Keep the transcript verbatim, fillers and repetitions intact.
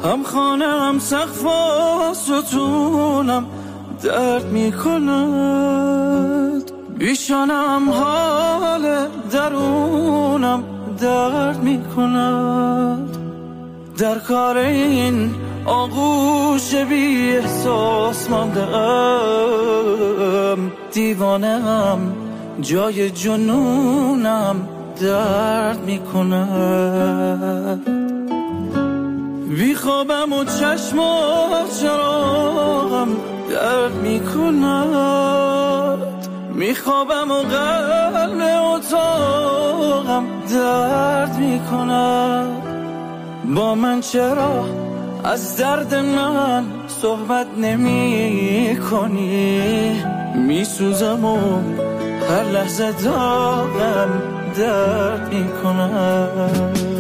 هم خانه هم سقف و ستونم درد می کند، بیشانم حال درونم درد می کند. در کار این آغوش بی احساس ماندم، دیوانم جای جنونم درد می کند. بی خوابم و چشم و چراغم درد می کند، می خوابم و قلب اتاقم درد می کند. با من چرا از درد من صحبت نمی کنی؟ می سوزم و هر لحظه داغم درد می کند.